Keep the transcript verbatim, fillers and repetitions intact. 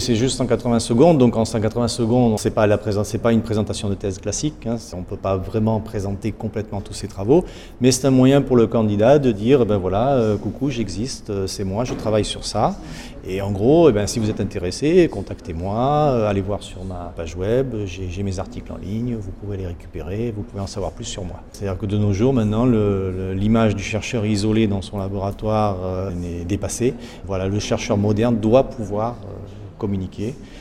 c'est juste cent quatre-vingts secondes, donc en cent quatre-vingts secondes, c'est pas la présent- c'est pas une présentation de thèse classique, hein, on ne peut pas vraiment présenter complètement tous ces travaux, mais c'est un moyen pour le candidat de dire, ben voilà, euh, coucou, j'existe, euh, c'est moi, je travaille sur ça, et en gros, eh ben, si vous êtes intéressé, contactez-moi, euh, allez voir sur ma page web, j'ai, j'ai mes articles en ligne, vous pouvez les récupérer, vous pouvez en savoir plus sur moi. C'est-à-dire que de nos jours, maintenant, le, le, l'image du chercheur isolé dans son laboratoire euh, est dépassée. Voilà, le chercheur moderne doit pouvoir euh, communiquer.